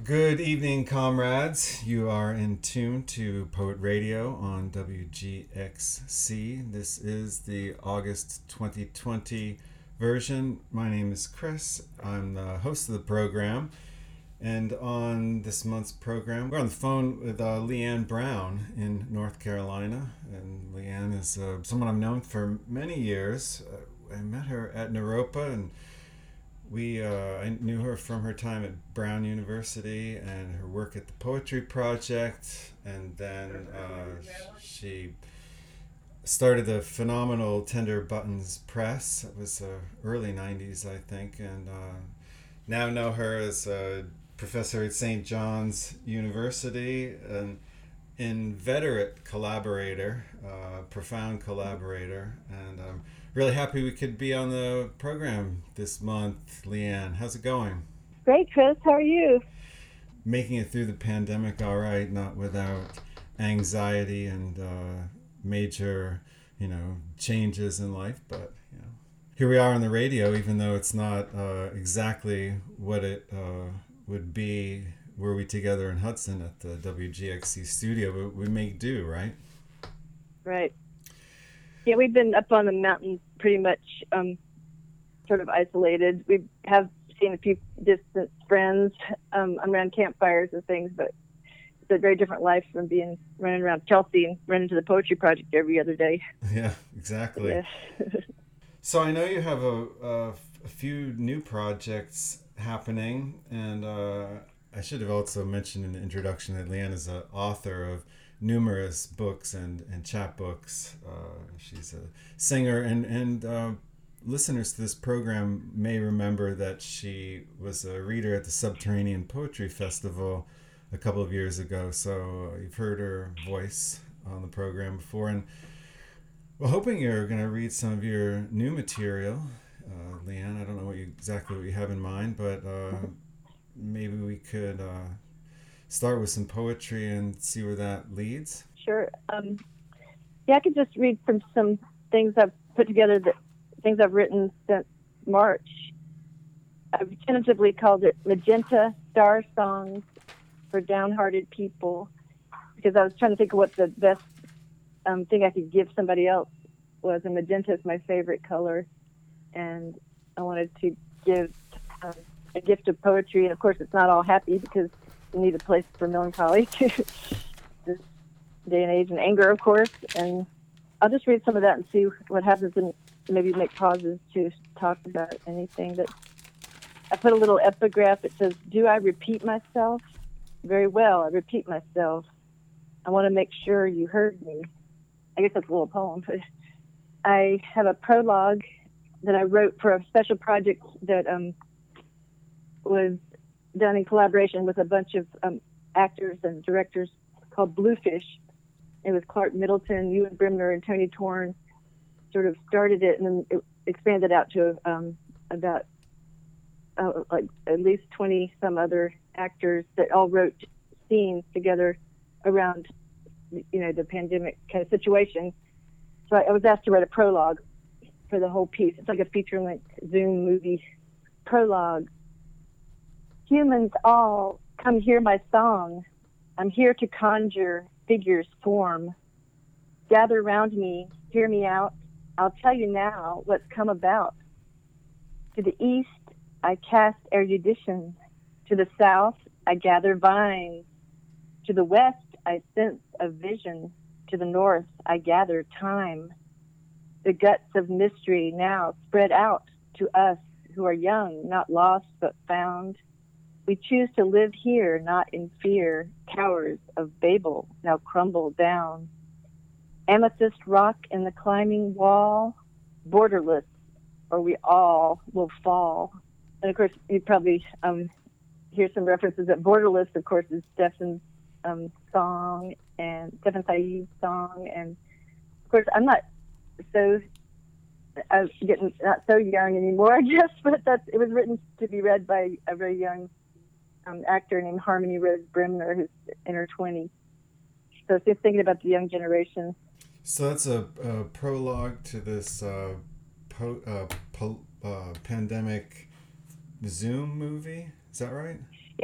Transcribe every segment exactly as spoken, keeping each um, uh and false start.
Good evening, comrades. You are in tune to Poet Radio on W G X C. This is the August twenty twenty version. My name is Chris. I'm the host of the program. And on this month's program, we're on the phone with uh, Leanne Brown in North Carolina. And Leanne is uh, someone I've known for many years. Uh, I met her at Naropa, and we uh, I knew her from her time at Brown University and her work at the Poetry Project. And then uh, she started the phenomenal Tender Buttons Press. It was uh, early nineties, I think. And uh, now know her as a professor at Saint John's University, an inveterate collaborator, uh, profound collaborator, and I'm really happy we could be on the program this month. Leanne, how's it going? Great, Chris. How are you? Making it through the pandemic all right, not without anxiety and uh, major, you know, changes in life, but you know, here we are on the radio, even though it's not uh, exactly what it uh, would be were we together in Hudson at the W G X C studio, but we make do, right? Right. Yeah, we've been up on the mountain pretty much um, sort of isolated. We have seen a few distant friends um, around campfires and things, but it's a very different life from being running around Chelsea and running to the Poetry Project every other day. Yeah, exactly. Yeah. So I know you have a, a, a few new projects happening, and uh, I should have also mentioned in the introduction that Leanne is an author of numerous books and, and chapbooks. Uh, she's a singer, and, and uh, listeners to this program may remember that she was a reader at the Subterranean Poetry Festival a couple of years ago, so you've heard her voice on the program before, and we're hoping you're going to read some of your new material. Uh, Leanne, I don't know what you, exactly what you have in mind, but uh, maybe we could uh, start with some poetry and see where that leads. Sure. Um, yeah, I could just read from some things I've put together, that things I've written since March. I've tentatively called it Magenta Star Songs for Downhearted People, because I was trying to think of what the best um, thing I could give somebody else was, and magenta is my favorite color. And I wanted to give um, a gift of poetry. And of course, it's not all happy, because you need a place for melancholy too. This day and age, and anger, of course. And I'll just read some of that and see what happens, and maybe make pauses to talk about anything. That I put a little epigraph. It says, "Do I repeat myself? Very well, I repeat myself. I want to make sure you heard me." I guess that's a little poem, but I have a prologue that I wrote for a special project that um, was done in collaboration with a bunch of um, actors and directors called Bluefish. It was Clark Middleton, Ewan Brimner, and Tony Torn sort of started it, and then it expanded out to um, about uh, like at least twenty some other actors that all wrote scenes together around, you know, the pandemic kind of situation. So I, I was asked to write a prologue for the whole piece. It's like a feature-length Zoom movie prologue. Humans all, come hear my song. I'm here to conjure figures form. Gather round me, hear me out. I'll tell you now what's come about. To the east, I cast erudition. To the south, I gather vines. To the west, I sense a vision. To the north, I gather time. The guts of mystery now spread out to us who are young, not lost but found. We choose to live here, not in fear. Towers of Babel now crumble down. Amethyst rock in the climbing wall, borderless, or we all will fall. And of course, you probably um, hear some references that borderless, of course, is Stefan's um, song, and Stefan Said's song. And of course, I'm not so I'm getting not so young anymore, I guess, but that's it was written to be read by a very young um, actor named Harmony Rose Brimner, who's in her twenties. So it's just thinking about the young generation. So that's a, a prologue to this uh, po- uh, po- uh, pandemic Zoom movie. Is that right? Yes,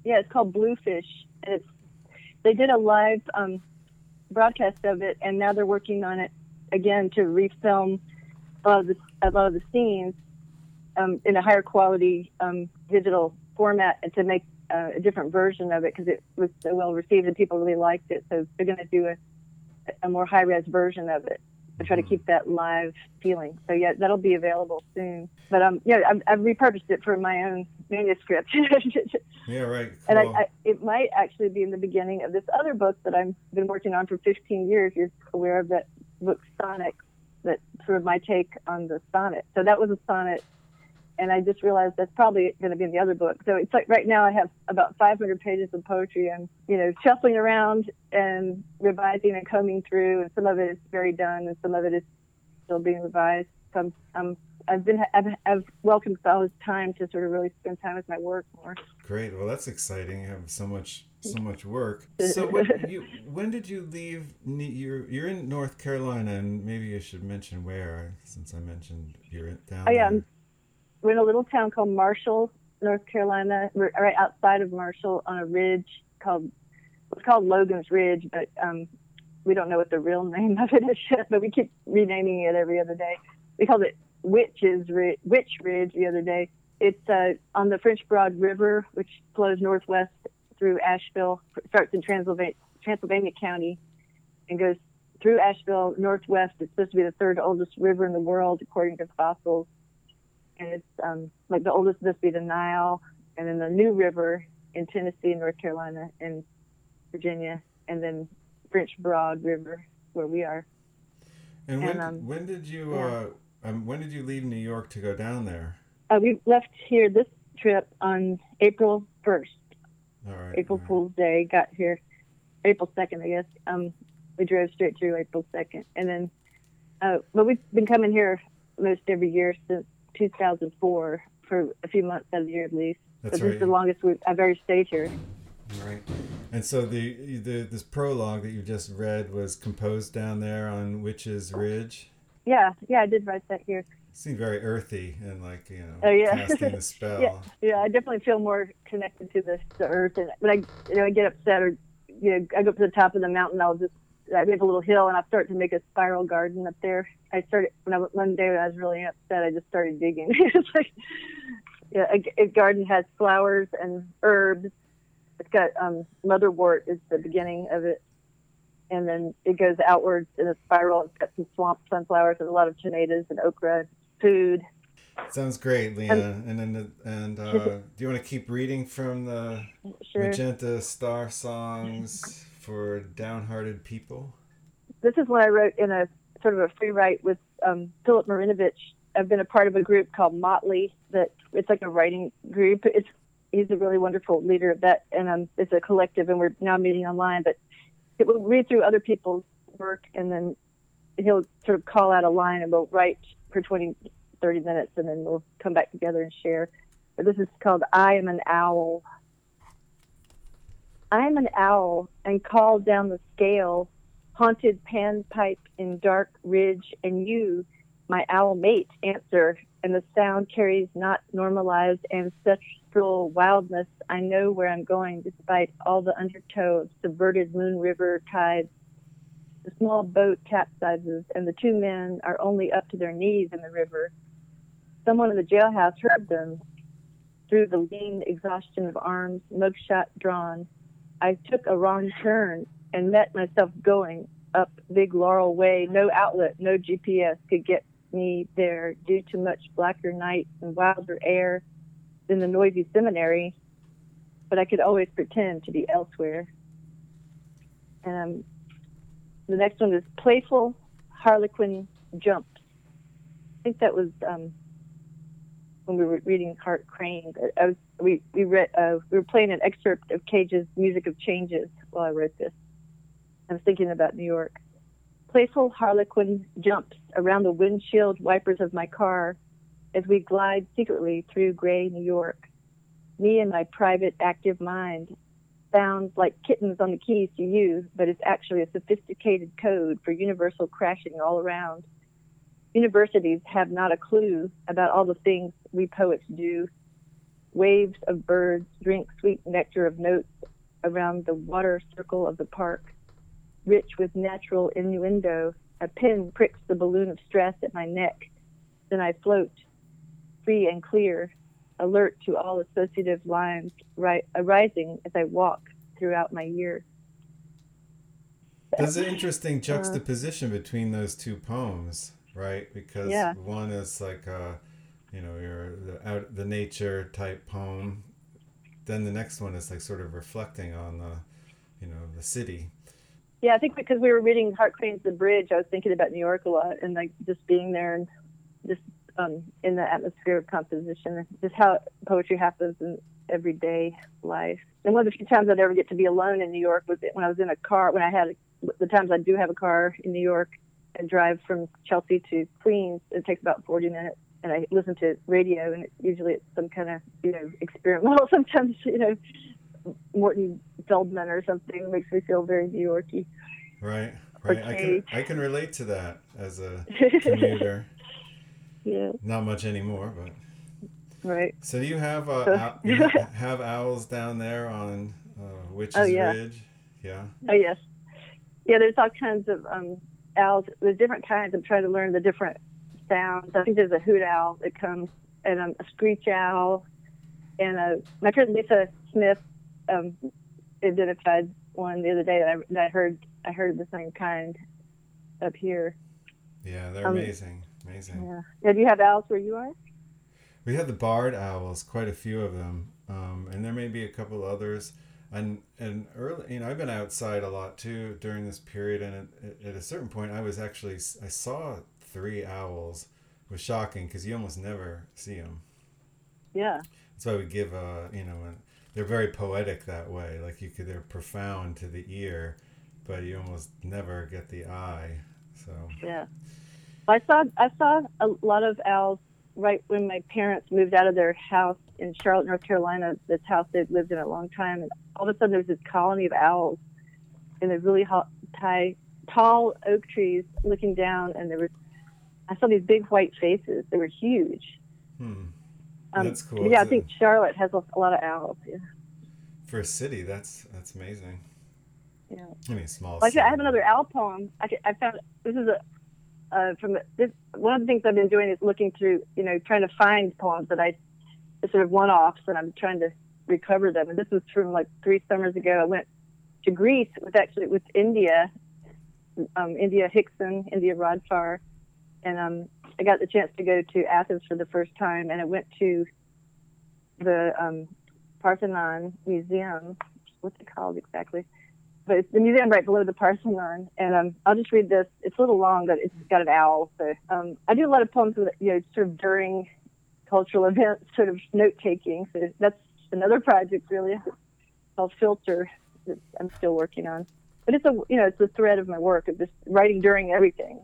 Yeah, it's called Bluefish, and it's they did a live um, broadcast of it, and now they're working on it again to refilm a lot of the a lot of the scenes um, in a higher quality um, digital format, and to make uh, a different version of it because it was so well received and people really liked it. So they're going to do a, a more high res version of it to try to keep that live feeling. So yeah, that'll be available soon. But um, yeah, I've, I've repurposed it for my own manuscript. Yeah, right. Cool. And I, I, it might actually be in the beginning of this other book that I've been working on for fifteen years. You're aware of that book, Sonnet, that sort of my take on the sonnet. So that was a sonnet, and I just realized that's probably going to be in the other book. So it's like right now I have about five hundred pages of poetry. I'm, you know, shuffling around and revising and combing through, and some of it is very done, and some of it is still being revised. So I'm, I'm I've been I've, I've welcomed all this time to sort of really spend time with my work more. Great. Well, that's exciting. You have so much so much work. So what you when did you leave? You're you're in North Carolina, and maybe you should mention where, since I mentioned you're down oh, yeah, there. We're in a little town called Marshall, North Carolina. We're right outside of Marshall on a ridge called it's called Logan's Ridge, but um, we don't know what the real name of it is yet. But we keep renaming it every other day. We called it Witch's Ridge, Witch Ridge the other day. It's uh, on the French Broad River, which flows northwest through Asheville, starts in Transylvania, Transylvania County, and goes through Asheville northwest. It's supposed to be the third oldest river in the world, according to fossils. And it's um, like the oldest supposed to be the Nile, and then the New River in Tennessee, North Carolina, and Virginia, and then French Broad River, where we are. And when, and, um, when did you yeah. uh, um, when did you leave New York to go down there? Uh, we left here this trip on April first. All right. April all right. Fool's Day. Got here April second, I guess. Um, we drove straight through April second, and then, uh, but we've been coming here most every year since two thousand four for a few months out of the year at least. That's but right. This is the longest we've, I've ever stayed here. Right. And so the, the this prologue that you just read was composed down there on Witch's Ridge? Yeah, yeah, I did write that here. It seemed very earthy and like, you know, oh, yeah. casting a spell. yeah, yeah, I definitely feel more connected to the, the earth. And when I, you know, I get upset or, you know, I go up to the top of the mountain, I'll just, I have a little hill and I start to make a spiral garden up there. I started, when I one day when I was really upset, I just started digging. It's like, yeah, a, a garden has flowers and herbs. It's got um, motherwort is the beginning of it. And then it goes outwards in a spiral. It's got some swamp sunflowers and a lot of tomatoes and okra, food. Sounds great, Leanna. And and, the, and uh, do you want to keep reading from the Sure. Magenta Star Songs for Downhearted People? This is one I wrote in a sort of a free write with um, Philip Marinovich. I've been a part of a group called Motley. That it's like a writing group. It's he's a really wonderful leader of that, and um, it's a collective, and we're now meeting online. But it will read through other people's work, and then he'll sort of call out a line, and we'll write for twenty, thirty minutes, and then we'll come back together and share. But this is called I Am an Owl. I am an owl, and call down the scale, haunted panpipe in dark ridge, and you, my owl mate, answer, and the sound carries not normalized ancestral wildness. I know where I'm going, despite all the undertow of subverted Moon River tides. The small boat capsizes, and the two men are only up to their knees in the river. Someone in the jailhouse heard them. Through the lean exhaustion of arms, mugshot drawn, I took a wrong turn and met myself going up Big Laurel Way. No outlet, no G P S could get me there due to much blacker night and wilder air than the noisy seminary, but I could always pretend to be elsewhere. And um, the next one is Playful Harlequin Jumps. I think that was um, when we were reading Hart Crane. I was, we we read uh, we were playing an excerpt of Cage's Music of Changes while I wrote this. I was thinking about New York. Playful Harlequin jumps around the windshield wipers of my car as we glide secretly through gray New York. Me and my private active mind sounds like kittens on the keys to you, but it's actually a sophisticated code for universal crashing all around. Universities have not a clue about all the things we poets do. Waves of birds drink sweet nectar of notes around the water circle of the park. Rich with natural innuendo, a pin pricks the balloon of stress at my neck. Then I float, free and clear, alert to all associative lines ri- arising as I walk throughout my year. There's an interesting juxtaposition uh, between those two poems, right? Because yeah. one is like a, you know, your the out the nature type poem. Then the next one is like sort of reflecting on the, you know, the city. Yeah, I think because we were reading Hart Crane's The Bridge, I was thinking about New York a lot and like just being there and just um, in the atmosphere of composition, just how poetry happens in everyday life. And one of the few times I'd ever get to be alone in New York was when I was in a car, when I had a, the times I do have a car in New York and drive from Chelsea to Queens. It takes about forty minutes. And I listen to radio, and it, usually it's some kind of, you know, experimental, sometimes, you know, Morton Feldman or something makes me feel very New Yorky. Right, right. I can I can relate to that as a commuter. Yeah. Not much anymore, but. Right. So do you have uh, so, owl, you have owls down there on uh, Witch's oh, yeah. Ridge? Yeah. Oh yes. Yeah, there's all kinds of um, owls. There's different kinds. I'm trying to learn the different sounds. I think there's a hoot owl that comes, and um, a screech owl, and a, my friend Lisa Smith um, identified one the other day that I, that I heard. I heard the same kind up here. Yeah, they're um, amazing, amazing. Yeah. yeah. Do you have owls where you are? We have the barred owls, quite a few of them, um, and there may be a couple others. And and early, you know, I've been outside a lot too during this period, and at, at a certain point, I was actually I saw three owls. It was shocking because you almost never see them. Yeah. That's why we give a you know, a, they're very poetic that way. Like you could, they're profound to the ear, but you almost never get the eye. So. Yeah. I saw I saw a lot of owls right when my parents moved out of their house in Charlotte, North Carolina, this house they'd lived in a long time, and all of a sudden there was this colony of owls in the really high, tall oak trees looking down, and there was, I saw these big white faces. They were huge. Hmm. That's um, cool. Yeah, I think Charlotte has a, a lot of owls. Yeah. For a city, that's that's amazing. Yeah. I mean, small. Well, I have another owl poem. I, I found this is a uh, from this. One of the things I've been doing is looking through, you know, trying to find poems that I sort of one-offs, and I'm trying to recover them. And this was from like three summers ago. I went to Greece with actually with India, um, India Hickson, India Rodfar, and um, I got the chance to go to Athens for the first time, and I went to the um, Parthenon Museum. What's it called exactly? But it's the museum right below the Parthenon, and um, I'll just read this. It's a little long, but it's got an owl. So um, I do a lot of poems, with, you know, sort of during cultural events, sort of note taking. So that's another project, really, called Filter that I'm still working on. But it's a, you know, it's the thread of my work of just writing during everything.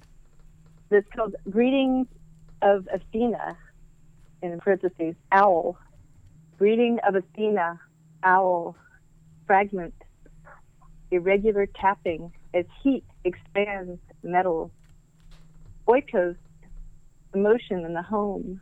It's called Greetings of Athena, in parentheses, owl. Greeting of Athena, owl. Fragment. Irregular tapping as heat expands metal. Oikos, emotion in the home.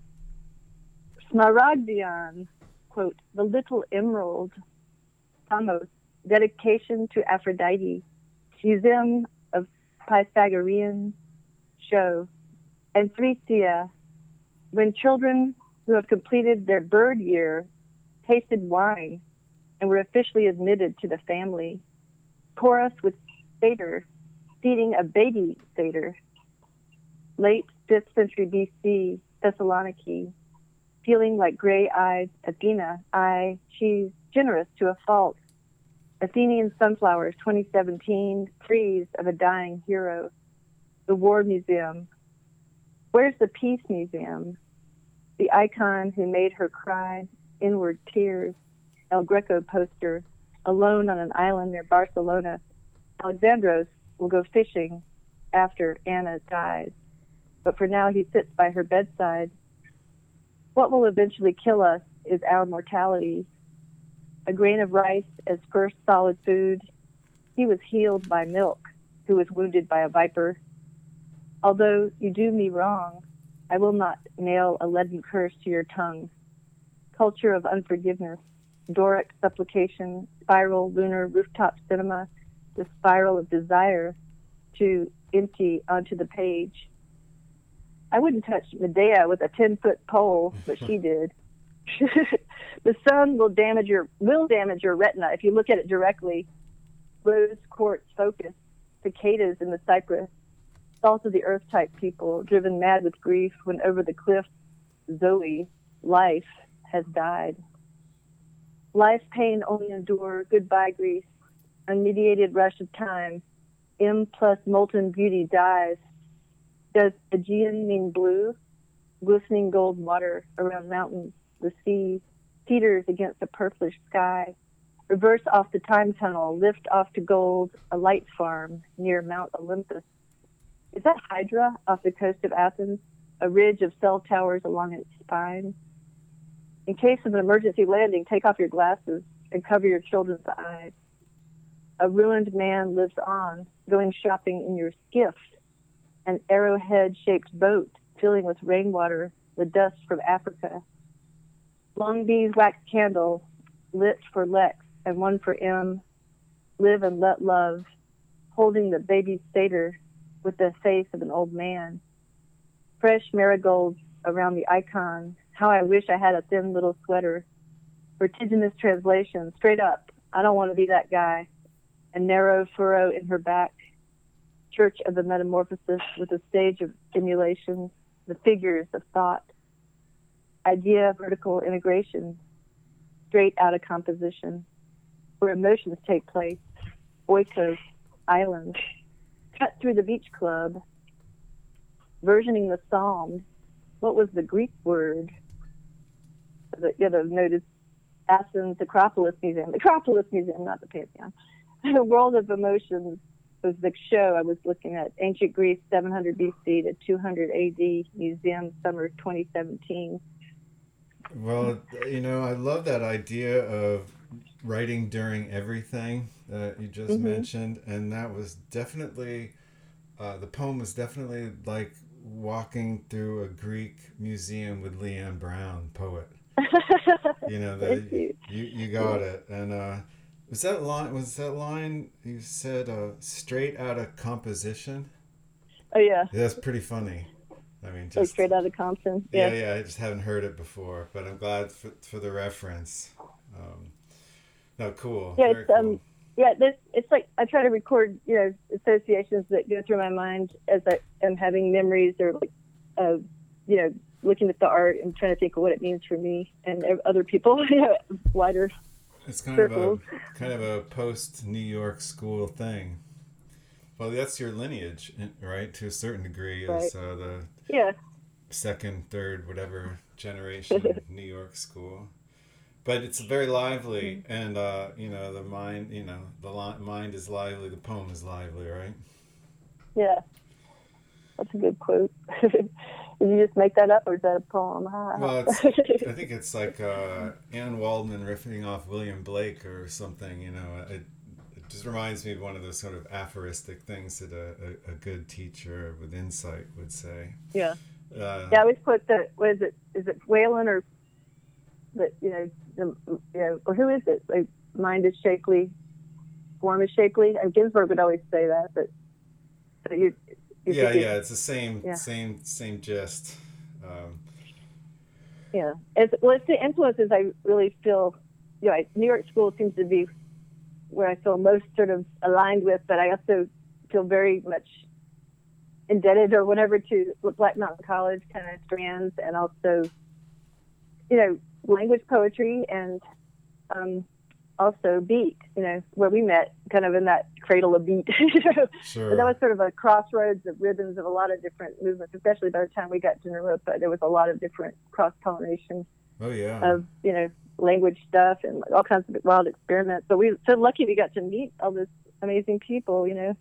Smaragdion, quote, the little emerald. Thamos, dedication to Aphrodite. Museum of Pythagorean show. And Thresia, when children who have completed their bird year tasted wine and were officially admitted to the family. Chorus with satyr, feeding a baby satyr. Late fifth century B C, Thessaloniki, feeling like gray-eyed Athena, I, she's generous to a fault. Athenian Sunflowers, twenty seventeen, frieze of a dying hero. The War Museum. Where's the Peace Museum? The icon who made her cry, inward tears. El Greco poster, alone on an island near Barcelona. Alexandros will go fishing after Anna dies. But for now, he sits by her bedside. What will eventually kill us is our mortality. A grain of rice as first solid food. He was healed by milk, who was wounded by a viper. Although you do me wrong, I will not nail a leaden curse to your tongue. culture of unforgiveness, Doric supplication, spiral, lunar, rooftop cinema, the spiral of desire to empty onto the page. I wouldn't touch Medea with a ten-foot pole, but she did. The sun will damage your will damage your retina if you look at it directly. Rose quartz focus, cicadas in the cypress, salt of the earth type people, driven mad with grief when over the cliff, Zoe, life, has died. Life pain only endure, goodbye Greece, unmediated rush of time, M plus molten beauty dies. Does Aegean mean blue? Glistening gold water around mountains, the sea, teeters against a purplish sky. Reverse off the time tunnel, lift off to gold, a light farm near Mount Olympus. Is that Hydra off the coast of Athens? A ridge of cell towers along its spine? In case of an emergency landing, take off your glasses and cover your children's eyes. A ruined man lives on, going shopping in your skiff, an arrowhead-shaped boat filling with rainwater, the dust from Africa. Long Bee's wax candle, lit for Lex and one for M. Live and let love, holding the baby satyr with the face of an old man. Fresh marigolds around the icon. How I wish I had a thin little sweater. Vertiginous translation, straight up. I don't want to be that guy. A narrow furrow in her back. Church of the Metamorphosis with a stage of stimulation. The figures of thought. Idea vertical integration. Straight out of composition. Where emotions take place. Oikos, islands. Cut through the beach club. Versioning the Psalms. What was the Greek word? The, you know, noted Athens Acropolis Museum. The Acropolis Museum, not the Pantheon. The World of Emotions was the show I was looking at. Ancient Greece, seven hundred B C to two hundred A D, Museum, summer twenty seventeen. Well, you know, I love that idea of writing during everything that you just mm-hmm. mentioned. And that was definitely, uh, the poem was definitely like walking through a Greek museum with Leanne Brown, poet. You know, the, you. you you got it. And uh, was that line? Was that line you said? Uh, straight out of composition. Oh yeah. That's pretty funny. I mean, just like straight out of Compton. Yeah, yeah, yeah. I just haven't heard it before, but I'm glad for for the reference. Um, no, cool. Yeah, Very it's cool. um. Yeah, this, it's like I try to record, you know, associations that go through my mind as I am having memories or like, uh, you know, looking at the art and trying to think of what it means for me and other people, you know, wider It's kind circles. of a kind of a post New York school thing. Well, that's your lineage, right? To a certain degree, is right. uh, the yeah. second, third, whatever generation New York school. But it's very lively, and uh, you know, the mind, you know, the li- mind is lively, the poem is lively, right? Yeah, that's a good quote. Did you just make that up, or is that a poem? Well, it's, I think it's like uh, Anne Waldman riffing off William Blake or something. You know, it, it just reminds me of one of those sort of aphoristic things that a, a, a good teacher with insight would say. Yeah. Uh, yeah, I always put the, what is it? Is it Whalen or that, you know, the, you know, or who is it? Like, mind is shapely, form is shapely. And Ginsberg would always say that, but so you. you yeah, yeah, it's the same, yeah. same, same gist. Um, yeah, it's well, it's the influences I really feel. You know, New York School seems to be where I feel most sort of aligned with, but I also feel very much indebted or whatever to Black Mountain College kind of strands, and also, you know, language poetry and um, also beat, you know, where we met kind of in that cradle of beat. You know? Sure. And that was sort of a crossroads of rhythms of a lot of different movements, especially by the time we got to Naropa, there was a lot of different cross-pollination oh, yeah. of, you know, language stuff and all kinds of wild experiments. But we were so lucky we got to meet all this amazing people, you know.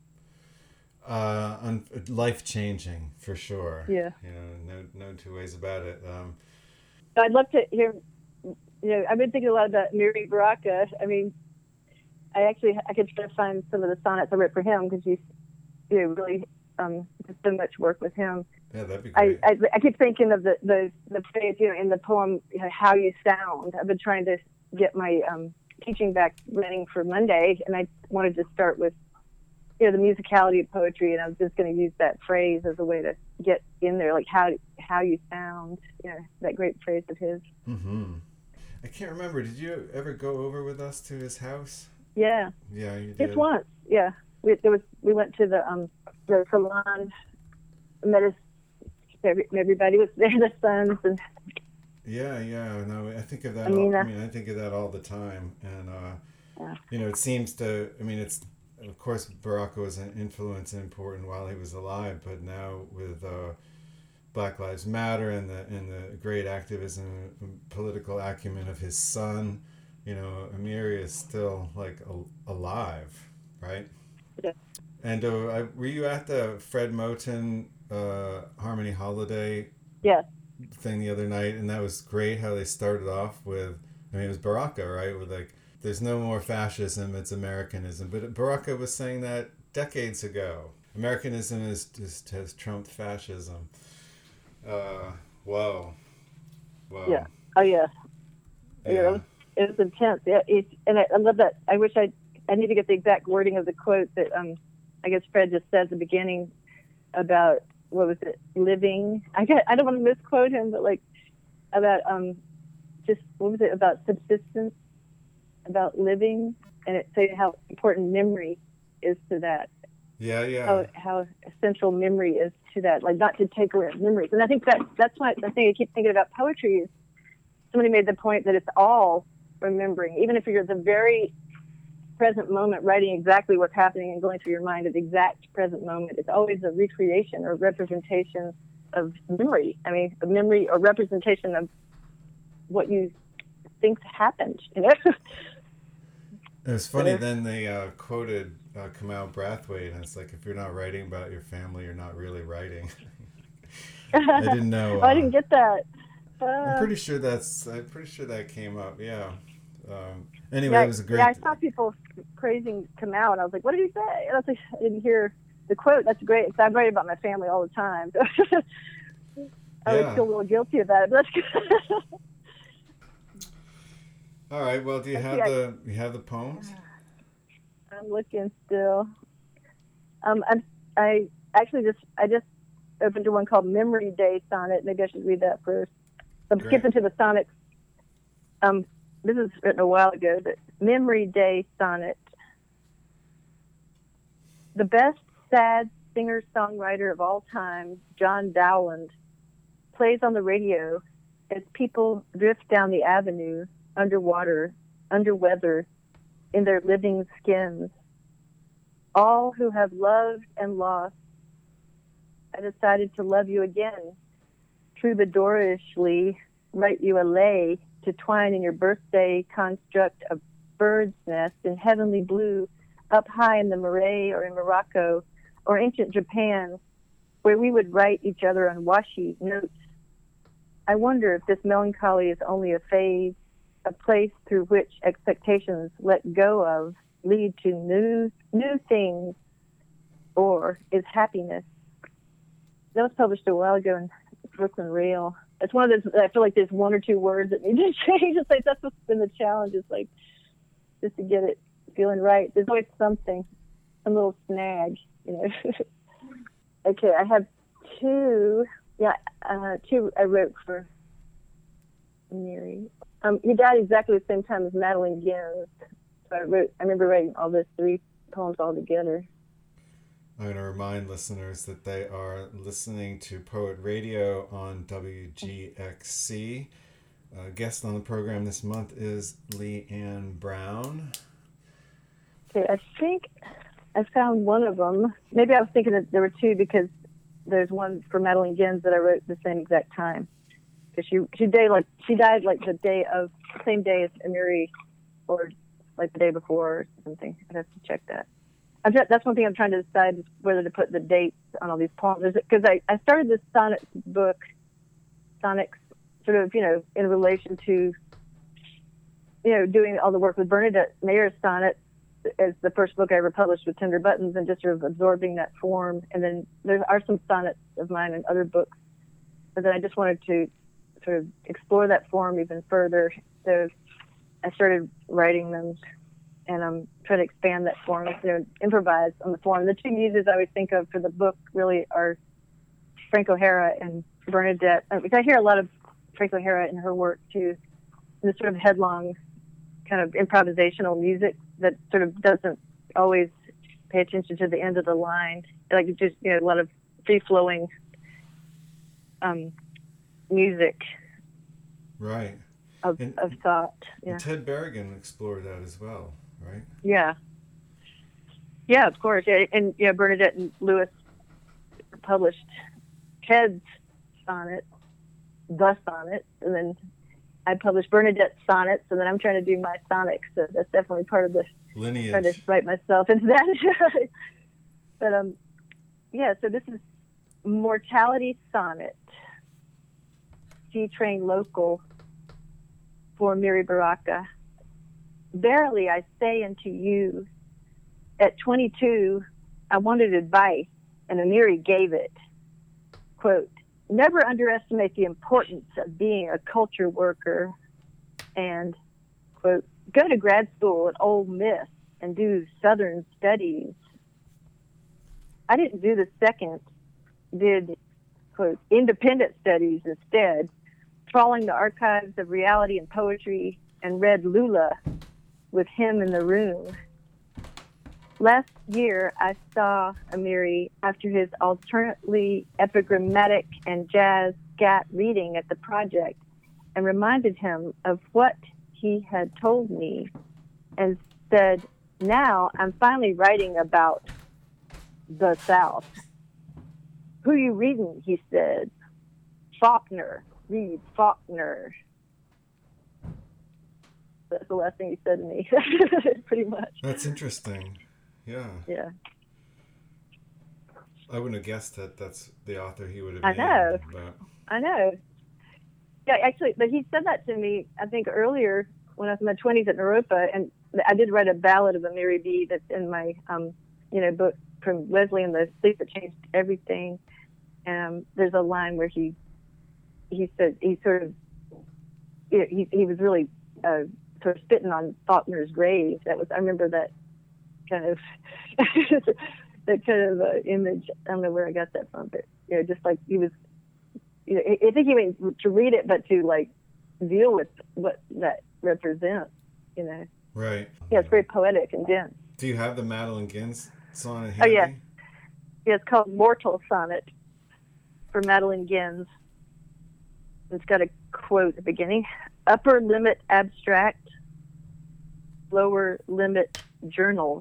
Uh, un- life-changing, for sure. Yeah. You know, no, no two ways about it. Um, I'd love to hear, you know, I've been thinking a lot about Miri Baraka. I mean, I actually, I could try to find some of the sonnets I wrote for him because he's, you know, really um, did so much work with him. Yeah, that'd be I, great. I I keep thinking of the the the phrase, you know, in the poem, you know, how you sound. I've been trying to get my um, teaching back running for Monday, and I wanted to start with, you know, the musicality of poetry, and I was just going to use that phrase as a way to get in there, like how how you sound, you know, that great phrase of his. Mm-hmm. I can't remember. Did you ever go over with us to his house? Yeah. Yeah, you did. Just once. Yeah. We there was we went to the um the salon, met us, everybody was there, the sons and. Yeah, yeah. No, I think of that. I mean, all, uh, I mean, I think of that all the time, and uh, yeah. you know, it seems to. I mean, it's of course Barack was an influence and important while he was alive, but now with uh, Black Lives Matter and the and the great activism, and political acumen of his son, you know, Amiri is still like a, alive, right? Yeah. And uh, I, were you at the Fred Moten uh, Harmony Holiday? Yes. Thing the other night, and that was great how they started off with, I mean, it was Baraka, right? With like, there's no more fascism, it's Americanism. But Baraka was saying that decades ago. Americanism is just has trumped fascism. Uh, whoa. Whoa. Yeah. Oh, yeah. Yeah. Yeah, it was, it was intense. Yeah, it's, and I, I love that. I wish I I need to get the exact wording of the quote that um I guess Fred just said at the beginning about, what was it, living? I got, I don't want to misquote him, but like about um just, what was it, about subsistence, about living, and it said how important memory is to that. Yeah, yeah. How how essential memory is to that. Like, not to take away memories. And I think that that's why the thing I keep thinking about poetry is, somebody made the point that it's all remembering, even if you're at the very present moment writing exactly what's happening and going through your mind at the exact present moment. It's always a recreation or representation of memory. I mean, a memory or representation of what you think happened, you know? It was funny, Yeah. then they uh, quoted uh, Kamau Brathwaite, and it's like, if you're not writing about your family, you're not really writing. I didn't know. Oh, I uh, didn't get that. Uh, I'm pretty sure that's. I'm pretty sure that came up. Yeah. Um, anyway, yeah, it was a great. yeah, I saw people praising Kamau, and I was like, what did he say? And I was like, I didn't hear the quote. That's great, because I write about my family all the time. I Yeah. always feel a little guilty about it, but that's good. All right. Well, do you have I- the you have the poems? I'm looking still. Um, I'm, I actually just I just opened to one called Memory Day Sonnet. Maybe I should read that first. I'm Great. skipping to the sonnets. Um, this is written a while ago, but Memory Day Sonnet. The best sad singer-songwriter of all time, John Dowland, plays on the radio as people drift down the avenue, underwater, under weather, in their living skins. All who have loved and lost, I decided to love you again. Troubadourishly write you a lay to twine in your birthday construct a bird's nest in heavenly blue up high in the Marais or in Morocco or ancient Japan, where we would write each other on washi notes. I wonder if this melancholy is only a phase, a place through which expectations let go of lead to new new things, or is happiness. That was published a while ago in Brooklyn Rail. It's one of those, I feel like there's one or two words that need to change. It's like, that's what's been the challenge, is like, just to get it feeling right. There's always something, some little snag, you know. Okay, I have two, yeah, uh, two I wrote for Mary. Um, he died exactly the same time as Madeline Gins. So I wrote, I remember writing all those three poems all together. I'm going to remind listeners that they are listening to Poet Radio on W G X C. Uh, guest on the program this month is Lee Ann Brown. Okay, I think I found one of them. Maybe I was thinking that there were two, because there's one for Madeline Gins that I wrote the same exact time. Because she she died like she died like the day of the same day as Amiri, or like the day before or something. I'd have to check that. I'm just, that's one thing I'm trying to decide, is whether to put the dates on all these poems. Because I, I started this sonnet book, sonnets, sort of, you know, in relation to, you know, doing all the work with Bernadette Mayer's sonnets, as the first book I ever published with Tender Buttons, and just sort of absorbing that form. And then there are some sonnets of mine in other books, but then I just wanted to sort of explore that form even further. So I started writing them, and I'm trying to expand that form, you know, improvise on the form. The two muses I always think of for the book really are Frank O'Hara and Bernadette, because I hear a lot of Frank O'Hara in her work too, this sort of headlong kind of improvisational music that sort of doesn't always pay attention to the end of the line, like just, you know, a lot of free-flowing um, music. Right. Of, and, of thought. Yeah. And Ted Berrigan explored that as well, right? Yeah. Yeah, of course. Yeah, and yeah, Bernadette and Lewis published Ted's sonnet, the sonnet, and then I published Bernadette's sonnets, and then I'm trying to do my sonics. So that's definitely part of the lineage. Trying to write myself into that. But um, yeah. So this is Mortality Sonnet, C-Train Local, for Amiri Baraka. Verily I say unto you, at twenty-two, I wanted advice, and Amiri gave it. Quote, never underestimate the importance of being a culture worker, and, quote, go to grad school at Ole Miss and do Southern studies. I didn't do the second, did, quote, independent studies instead, trawling the archives of reality and poetry, and read Lula with him in the room. Last year, I saw Amiri after his alternately epigrammatic and jazz scat reading at the project, and reminded him of what he had told me, and said, now I'm finally writing about the South. Who you reading, he said. Faulkner. Read Faulkner. That's the last thing he said to me, pretty much. That's interesting. Yeah. Yeah. I wouldn't have guessed that that's the author he would have I named, know. But... I know. Yeah, actually, but he said that to me, I think, earlier when I was in my twenties at Naropa, and I did write a ballad of Amiri B that's in my, um, you know, book from Leslie and the Sleep That Changed Everything. And um, there's a line where he, he said, he sort of, you know, he, he was really uh, sort of spitting on Faulkner's grave. That was, I remember that kind of, that kind of uh, image. I don't know where I got that from, but, you know, just like he was, you know, I think he meant to read it, but to like deal with what that represents, you know. Right. Yeah, it's very poetic and dense. Do you have the Madeline Gins sonnet handy? Oh, yeah. Yeah, it's called Mortal Sonnet for Madeline Gins. It's got a quote at the beginning. Upper limit abstract, lower limit journal.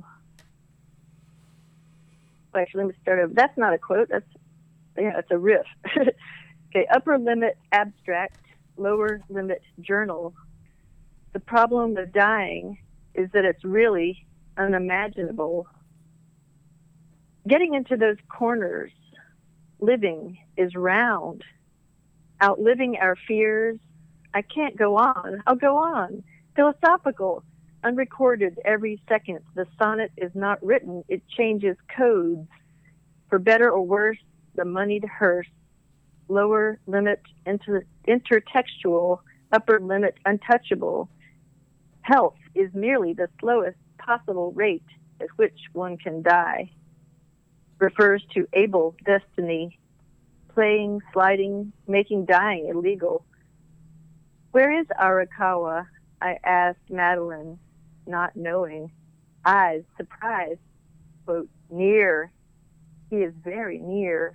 Well, actually, let me start over. That's not a quote. That's, yeah, it's a riff. Okay, upper limit abstract, lower limit journal. The problem with dying is that it's really unimaginable. Getting into those corners, living is round. Outliving our fears, I can't go on. I'll go on. Philosophical, unrecorded every second. The sonnet is not written. It changes codes. For better or worse, the moneyed hearse. Lower limit inter- intertextual, upper limit untouchable. Health is merely the slowest possible rate at which one can die. Refers to able destiny, playing, sliding, making dying illegal. Where is Arakawa? I asked Madeline, not knowing. Eyes surprised, quote, near. He is very near.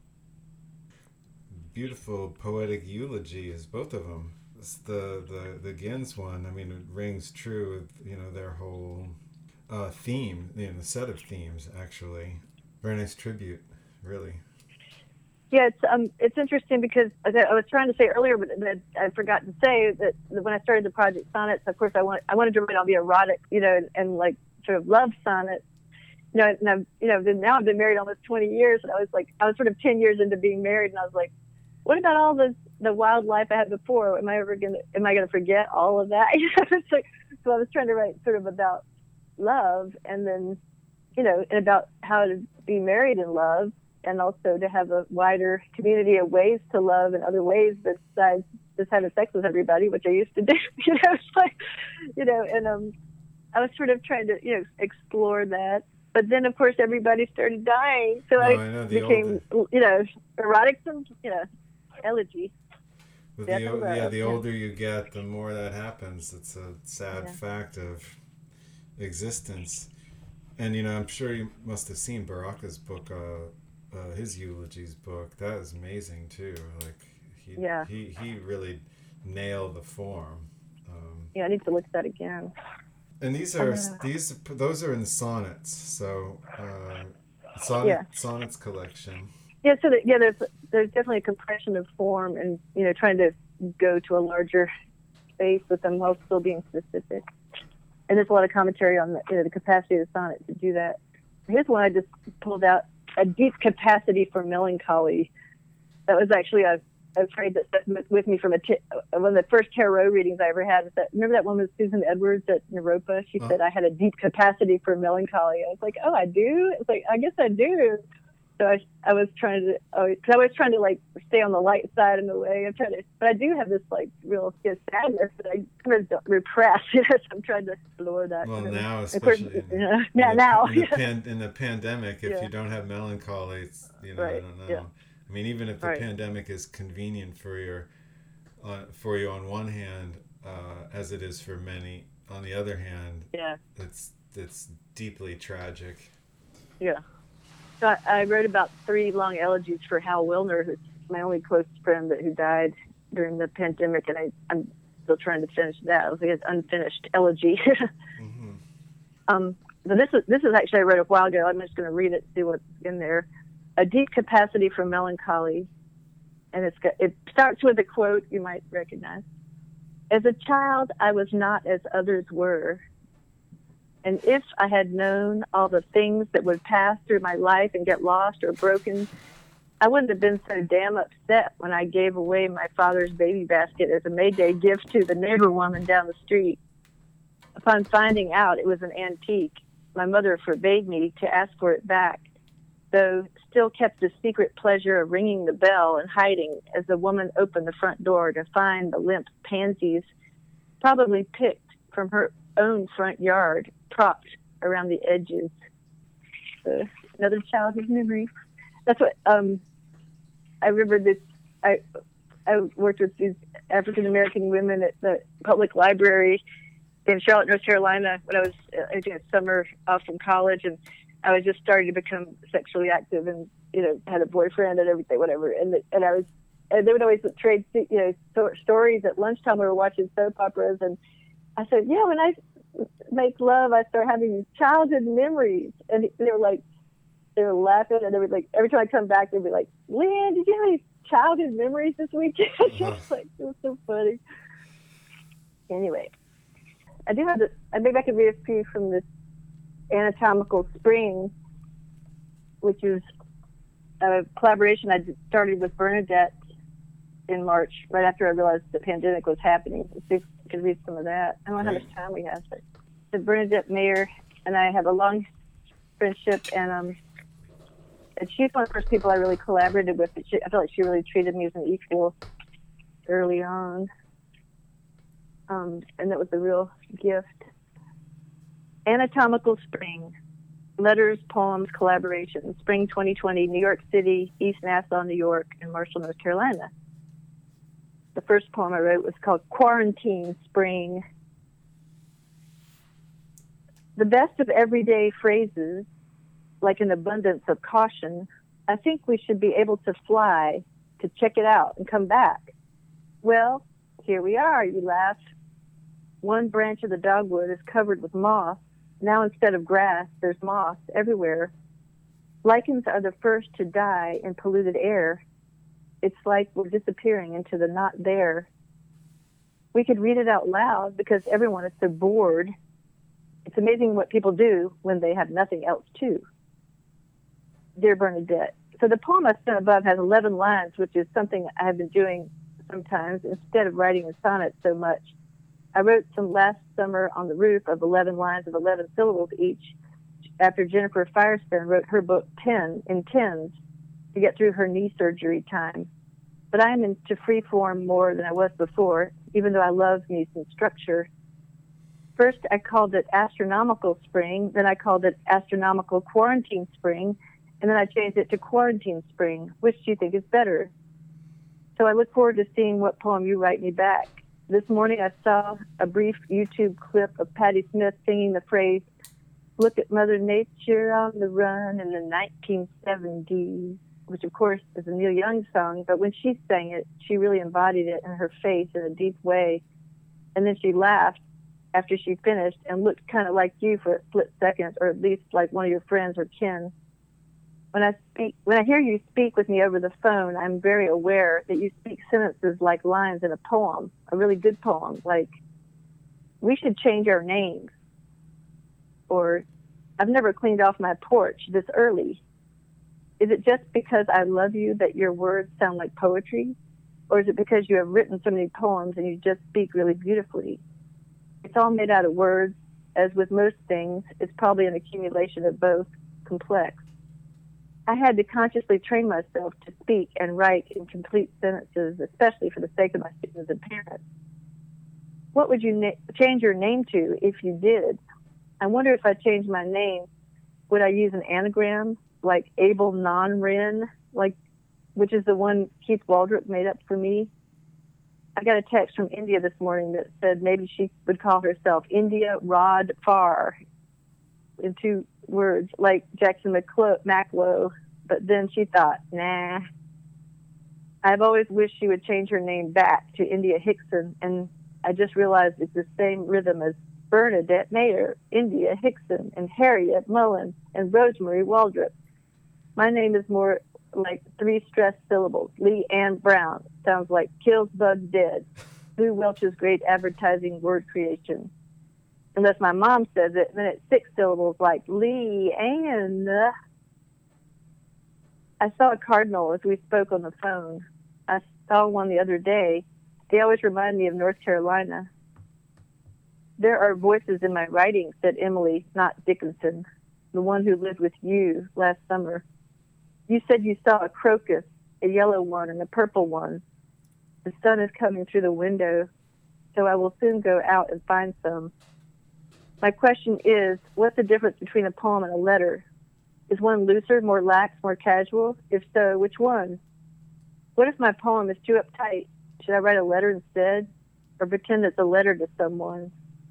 Beautiful poetic eulogy is both of them. It's the the the Gins one, I mean, it rings true with, you know, their whole uh, theme, you know, the set of themes, actually. Very nice tribute, really. Yeah, it's um, it's interesting because I was trying to say earlier, but that I forgot to say that when I started the project Sonnets, of course, I want I wanted to write all the erotic, you know, and, and like sort of love sonnets. You know, and I've, you know, now I've been married almost twenty years, and I was like, I was sort of ten years into being married, and I was like, what about all the the wild life I had before? Am I ever gonna am I gonna forget all of that? so, so I was trying to write sort of about love, and then, you know, and about how to be married in love, and also to have a wider community of ways to love and other ways besides just having sex with everybody, which I used to do. You know, it's like, you know, and um, I was sort of trying to, you know, explore that. But then, of course, everybody started dying, so No, I, I know, the became, older- you know, erotic, some, you know, elegy. Well, Death the, and o- yeah, love, the yeah. older you get, the more that happens. It's a sad Yeah. fact of existence. And, you know, I'm sure you must have seen Baraka's book, uh, uh, his eulogies book. That is amazing, too. Like, he, Yeah. he, he really nailed the form. Um, Yeah, I need to look at that again. and these are, Uh, these those are in sonnets. So, uh, sonnet, Yeah. sonnets collection. Yeah, so that, yeah, there's there's definitely a compression of form, and you know, trying to go to a larger space with them while still being specific. And there's a lot of commentary on the, you know, the capacity of the sonnet to do that. Here's one I just pulled out: a deep capacity for melancholy. That was actually a, a phrase that stuck with me from a t- one of the first tarot readings I ever had. Was that, remember that one with Susan Edwards at Naropa? She Oh. said I had a deep capacity for melancholy. I was like, oh, I do. It's like, I guess I do. So I, I was trying to, oh, cause I was trying to like stay on the light side in a way. I'm trying to, but I do have this like real you know, sadness that I kind of don't repress. You know, so I'm trying to explore that. Well, you know. now, Of course, especially in, you know, in yeah, the, now, in the, yeah. pan, in the pandemic, if Yeah. you don't have melancholy, it's, you know, I Right, don't know. yeah. I mean, even if the Right. pandemic is convenient for your, uh, for you on one hand, uh, as it is for many, on the other hand, yeah, it's it's deeply tragic. yeah. So I, I wrote about three long elegies for Hal Wilner, who's my only close friend that who died during the pandemic, and I, I'm still trying to finish that. It was like an unfinished elegy. Mm-hmm. Um, so this is this is actually I wrote a while ago. I'm just going to read it, see what's in there. A deep capacity for melancholy, and it's got, it starts with a quote you might recognize. As a child, I was not as others were, and if I had known all the things that would pass through my life and get lost or broken, I wouldn't have been so damn upset when I gave away my father's baby basket as a May Day gift to the neighbor woman down the street. Upon finding out it was an antique, my mother forbade me to ask for it back, though still kept the secret pleasure of ringing the bell and hiding as the woman opened the front door to find the limp pansies, probably picked from her own front yard, propped around the edges. So, another childhood memory. That's what um, I remember. This I I worked with these African American women at the public library in Charlotte, North Carolina, when I was uh, doing a summer off from college, and I was just starting to become sexually active, and you know, had a boyfriend and everything, whatever. And and I was, and they would always trade, you know, sto- stories at lunchtime. We were watching soap operas, and I said, yeah, when I make love, I start having these childhood memories, and they were like, they were laughing, and they were like, every time I come back, they'd be like, Lynn, did you have any childhood memories this weekend? Uh-huh. It's like, it was so funny. Anyway. I do have this, I maybe I could read a few from this Anatomical Spring, which is a collaboration I started with Bernadette in March, right after I realized the pandemic was happening. Let's see if I could read some of that. I don't know how much time we have, but so Bernadette Mayer and I have a long friendship, and um, and she's one of the first people I really collaborated with. She, I feel like she really treated me as an equal early on. Um, and that was a real gift. Anatomical Spring, letters, poems, collaboration, Spring twenty twenty, New York City, East Nassau, New York, and Marshall, North Carolina. The first poem I wrote was called Quarantine Spring. The best of everyday phrases, like an abundance of caution, I think we should be able to fly, to check it out and come back. Well, here we are, you laugh. One branch of the dogwood is covered with moss. Now instead of grass, there's moss everywhere. Lichens are the first to die in polluted air. It's like we're disappearing into the not there. We could read it out loud because everyone is so bored. It's amazing what people do when they have nothing else to. Dear Bernadette. So the poem I sent above has eleven lines, which is something I have been doing sometimes instead of writing in sonnets so much. I wrote some last summer on the roof of eleven lines of eleven syllables each after Jennifer Firestone wrote her book ten in tens to get through her knee surgery time. But I am into free form more than I was before, even though I love music and structure. First, I called it Astronomical Spring, then I called it Astronomical Quarantine Spring, and then I changed it to Quarantine Spring. Which do you think is better? So I look forward to seeing what poem you write me back. This morning I saw a brief YouTube clip of Patti Smith singing the phrase, "Look at Mother Nature on the run" in the nineteen seventies, which of course is a Neil Young song, but when she sang it, she really embodied it in her face in a deep way. And then she laughed after she finished and looked kind of like you for a split second, or at least like one of your friends or kin. When I speak, when I hear you speak with me over the phone, I'm very aware that you speak sentences like lines in a poem, a really good poem, like, "We should change our names," or "I've never cleaned off my porch this early." Is it just because I love you that your words sound like poetry? Or is it because you have written so many poems and you just speak really beautifully? It's all made out of words. As with most things, it's probably an accumulation of both, complex. I had to consciously train myself to speak and write in complete sentences, especially for the sake of my students and parents. What would you na- change your name to if you did? I wonder if I changed my name, would I use an anagram like Abel Non-Ren, like, which is the one Keith Waldrop made up for me? I got a text from India this morning that said maybe she would call herself India Rod Farr in two words, like Jackson Maclow, but then she thought, nah. I've always wished she would change her name back to India Hickson, and I just realized it's the same rhythm as Bernadette Mayer, India Hickson, and Harriet Mullen, and Rosemary Waldrop. My name is more like three stressed syllables. Lee Ann Brown sounds like Kills Bug Dead, Lou Welch's great advertising word creation. Unless my mom says it, then it's six syllables like Lee Ann. I saw a cardinal as we spoke on the phone. I saw one the other day. They always remind me of North Carolina. There are voices in my writing, said Emily, not Dickinson, the one who lived with you last summer. You said you saw a crocus, a yellow one and a purple one. The sun is coming through the window, so I will soon go out and find some. My question is, what's the difference between a poem and a letter? Is one looser, more lax, more casual? If so, which one? What if my poem is too uptight? Should I write a letter instead, or pretend it's a letter to someone?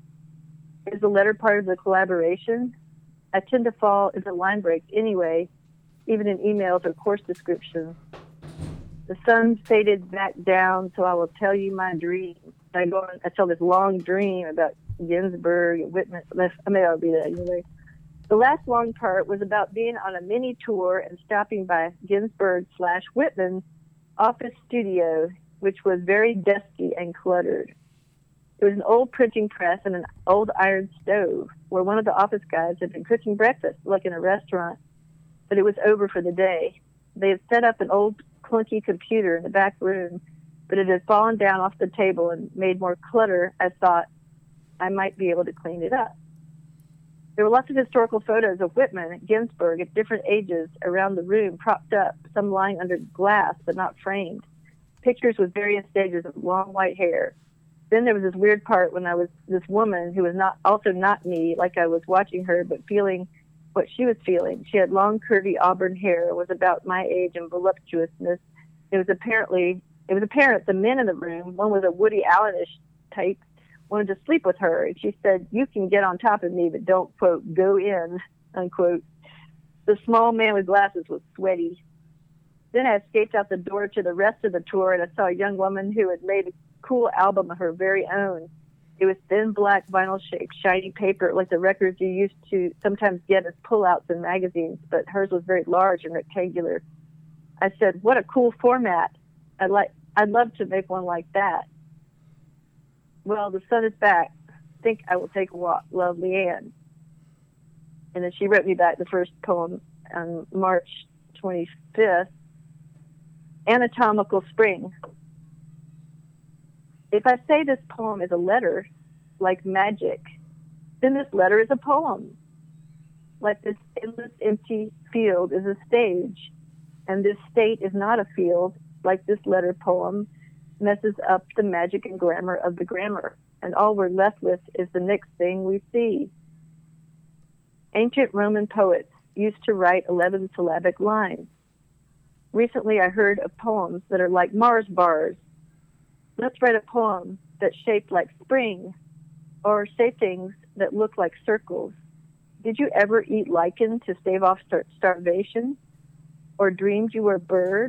Is the letter part of the collaboration? I tend to fall into line breaks anyway, even in emails or course descriptions. The sun faded back down, so I will tell you my dream. I go on, I tell this long dream about Ginsberg and Whitman. I may I'll be that anyway. The last long part was about being on a mini tour and stopping by Ginsberg slash Whitman's office studio, which was very dusty and cluttered. It was an old printing press and an old iron stove where one of the office guys had been cooking breakfast like in a restaurant, but it was over for the day. They had set up an old clunky computer in the back room, but it had fallen down off the table and made more clutter. I thought I might be able to clean it up. There were lots of historical photos of Whitman and Ginsberg at different ages around the room, propped up, some lying under glass but not framed. Pictures with various stages of long white hair. Then there was this weird part when I was this woman who was not also not me, like I was watching her but feeling what she was feeling. She had long, curvy auburn hair, was about my age and voluptuousness. It was apparently it was apparent the men in the room, one was a Woody Allen-ish type, wanted to sleep with her, and she said, "You can get on top of me, but don't, quote, go in," unquote. The small man with glasses was sweaty. Then I escaped out the door to the rest of the tour, and I saw a young woman who had made a cool album of her very own. It was thin black vinyl-shaped, shiny paper, like the records you used to sometimes get as pullouts in magazines, but hers was very large and rectangular. I said, "What a cool format. I'd like, I'd love to make one like that." "Well, the sun is back. Think I will take a walk. Love, Leanne." And then she wrote me back the first poem on March twenty-fifth, Anatomical Spring. If I say this poem is a letter, like magic, then this letter is a poem. Like this endless empty field is a stage, and this state is not a field, like this letter poem messes up the magic and glamour of the grammar, and all we're left with is the next thing we see. Ancient Roman poets used to write eleven-syllabic lines. Recently, I heard of poems that are like Mars bars. Let's write a poem that's shaped like spring, or say things that look like circles. Did you ever eat lichen to stave off star- starvation? Or dreamed you were a bird?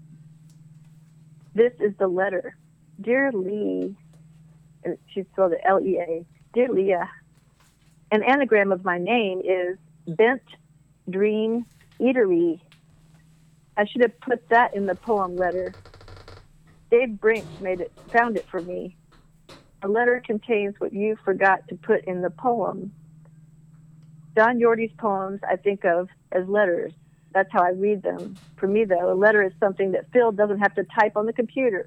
This is the letter. Dear Lee, and she spelled it L E A, Dear Leah, an anagram of my name is Bent Dream Eatery. I should have put that in the poem letter. Dave Brink made it, found it for me. A letter contains what you forgot to put in the poem. John Yorty's poems I think of as letters. That's how I read them. For me, though, a letter is something that Phil doesn't have to type on the computer.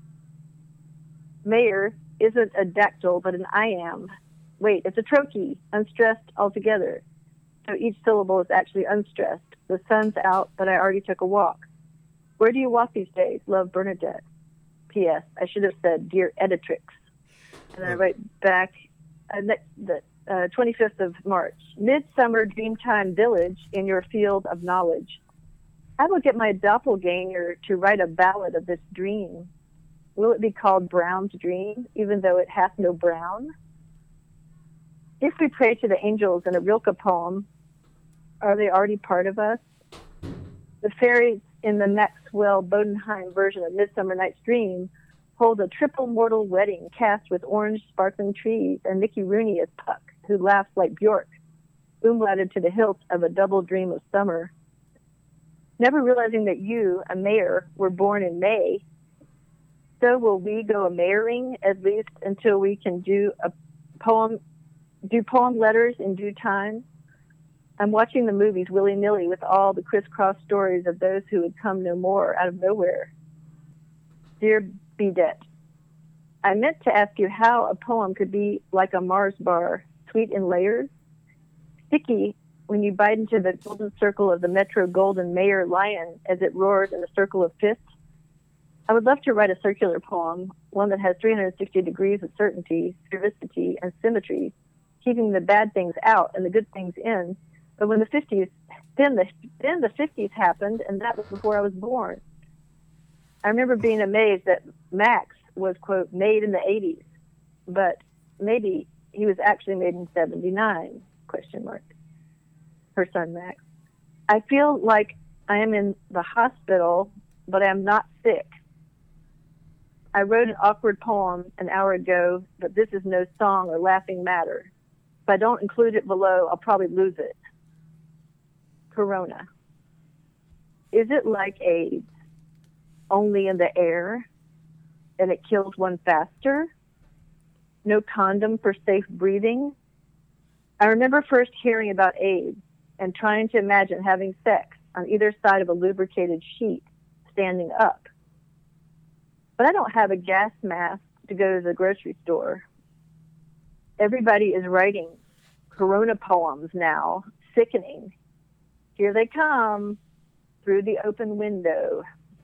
Mayor isn't a dactyl, but an I am. Wait, it's a trochee, unstressed altogether. So each syllable is actually unstressed. The sun's out, but I already took a walk. Where do you walk these days? Love, Bernadette. P S. I should have said, Dear Editrix. And I write back, uh, the uh, twenty-fifth of March. Midsummer Dreamtime Village in your field of knowledge. I will get my doppelganger to write a ballad of this dream. Will it be called Brown's Dream, even though it hath no brown? If we pray to the angels in a Rilke poem, are they already part of us? The fairies in the Maxwell Bodenheim version of Midsummer Night's Dream hold a triple mortal wedding cast with orange sparkling trees and Mickey Rooney as Puck, who laughs like Bjork, umlauted to the hilt of a double dream of summer. Never realizing that you, a mayor, were born in May, so will we go a mayoring, at least until we can do a poem, do poem letters in due time. I'm watching the movies willy-nilly with all the crisscross stories of those who would come no more out of nowhere. Dear Bidette, I meant to ask you how a poem could be like a Mars bar, sweet in layers, sticky when you bite into the golden circle of the Metro Golden Mayor Lion as it roars in a circle of fists. I would love to write a circular poem, one that has three hundred sixty degrees of certainty, sphericity, and symmetry, keeping the bad things out and the good things in. But when the fifties, then the then the fifties happened, and that was before I was born. I remember being amazed that Max was, quote, made in the eighties, but maybe he was actually made in seventy-nine, question mark. Her son, Max. I feel like I am in the hospital, but I am not sick. I wrote an awkward poem an hour ago, but this is no song or laughing matter. If I don't include it below, I'll probably lose it. Corona. Is it like AIDS, only in the air, and it kills one faster? No condom for safe breathing? I remember first hearing about AIDS and trying to imagine having sex on either side of a lubricated sheet, standing up. But I don't have a gas mask to go to the grocery store. Everybody is writing Corona poems now, sickening. Here they come through the open window.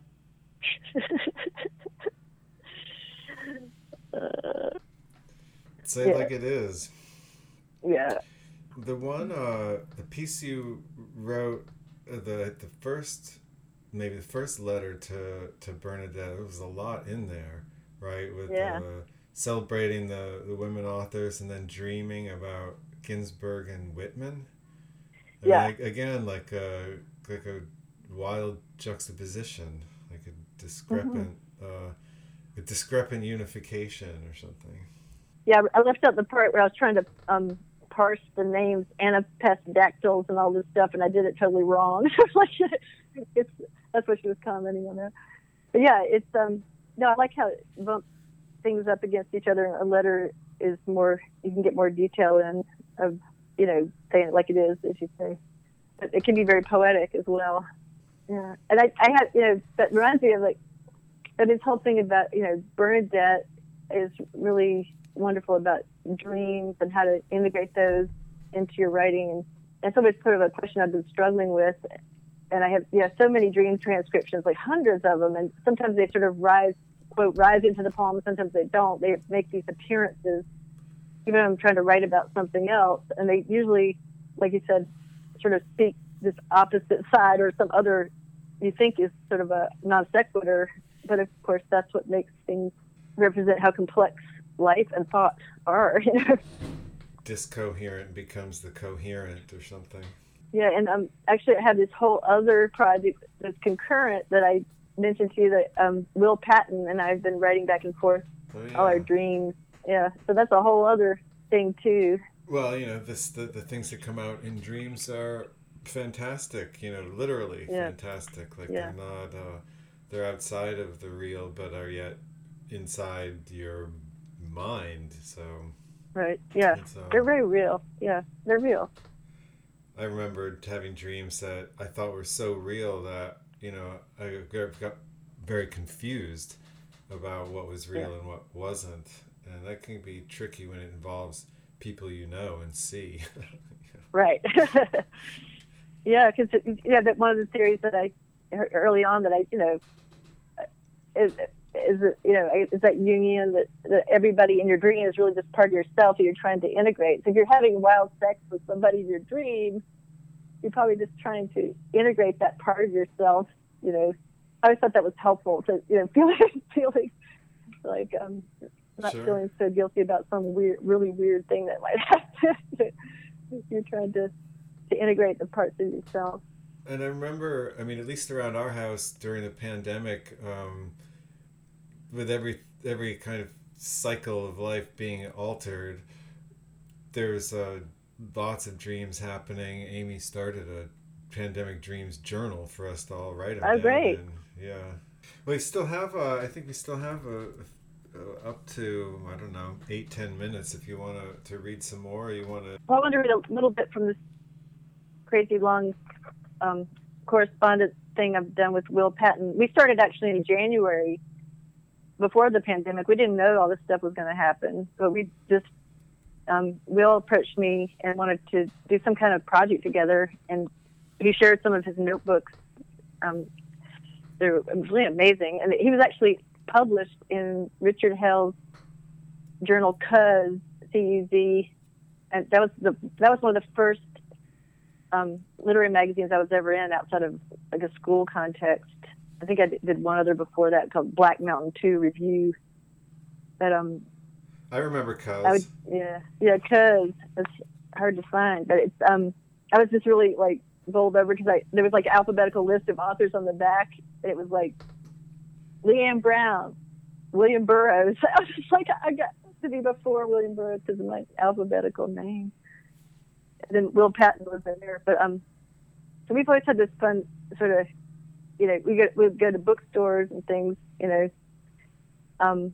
uh, Say yeah. like it is. Yeah. The one, uh, the piece you wrote, uh, the the first, maybe the first letter to, to Bernadette, there was a lot in there, right? With yeah. uh, celebrating the, the women authors and then dreaming about Ginsberg and Whitman. And yeah. like, again, like a, like a wild juxtaposition, like a discrepant, mm-hmm. uh, a discrepant unification or something. Yeah, I left out the part where I was trying to um, parse the names anapestdactyls and all this stuff, and I did it totally wrong. it's, that's what she was commenting on there. But yeah, it's um no, I like how it bumps things up against each other. A letter is more, you can get more detail in of, you know, saying it like it is, as you say. But it can be very poetic as well. Yeah, and I, I had, you know, that reminds me of like, that this whole thing about, you know, Bernadette is really wonderful about dreams and how to integrate those into your writing. And that's always sort of a question I've been struggling with. And I have, yeah, so many dream transcriptions, like hundreds of them. And sometimes they sort of rise, quote, rise into the poem. Sometimes they don't. They make these appearances, even when I'm trying to write about something else. And they usually, like you said, sort of speak this opposite side or some other you think is sort of a non sequitur. But of course, that's what makes things represent how complex life and thought are. You know? Discoherent becomes the coherent or something. Yeah, and um, actually I have this whole other project that's concurrent that I mentioned to you that um, Will Patton and I have been writing back and forth oh, yeah. all our dreams. Yeah, so that's a whole other thing too. Well, you know, this the, the things that come out in dreams are fantastic, you know, literally yeah. fantastic. Like yeah. they're not, uh, they're outside of the real, but are yet inside your mind, so... Right, yeah. Uh, they're very real. Yeah, they're real. I remembered having dreams that I thought were so real that, you know, I got very confused about what was real yeah. and what wasn't. And that can be tricky when it involves people you know and see. Right. Yeah, because yeah, that one of the theories that I, early on that I, you know, is, is you know, is that Jungian that, that everybody in your dream is really just part of yourself that you're trying to integrate. So if you're having wild sex with somebody in your dream, you're probably just trying to integrate that part of yourself. You know, I always thought that was helpful to, you know, feeling feeling like um not sure. feeling so guilty about some weird, really weird thing that might happen. You're trying to to integrate the parts of yourself. And I remember, I mean, at least around our house during the pandemic. Um, with every every kind of cycle of life being altered, there's uh, lots of dreams happening. Amy started a pandemic dreams journal for us to all write them oh, down. Great. And, yeah. We still have, uh, I think we still have a, a, up to, I don't know, eight, ten minutes if you want to to read some more. Or you want to... Well, I want to read a little bit from this crazy long um, correspondence thing I've done with Will Patton. We started actually in January before the pandemic. We didn't know all this stuff was going to happen, but we just, um, Will approached me and wanted to do some kind of project together, and he shared some of his notebooks. Um, they're really amazing, and he was actually published in Richard Hell's journal Cuz, C U Z, and that was the that was one of the first um, literary magazines I was ever in outside of like a school context. I think I did one other before that called Black Mountain two Review. But um, I remember Cuz. Yeah, yeah, Cuz. It's hard to find, but it's um, I was just really like bowled over because I there was like an alphabetical list of authors on the back, and it was like Leanne Brown, William Burroughs. I was just like, I got to be before William Burroughs because of my alphabetical name. And then Will Patton was in there, but um, so we've always had this fun sort of. You know, we go we go to bookstores and things. You know, um,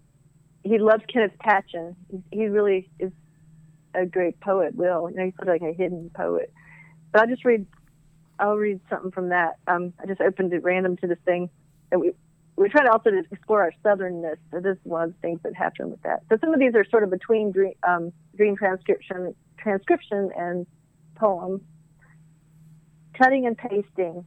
he loves Kenneth Patchen. He, he really is a great poet. Will, you know, he's sort of like a hidden poet. But I'll just read. I'll read something from that. Um, I just opened it random to this thing, and we we try to also to explore our southernness. So this is one of the things that happened with that. So some of these are sort of between dream, um, dream transcription, transcription and poem. Cutting and pasting.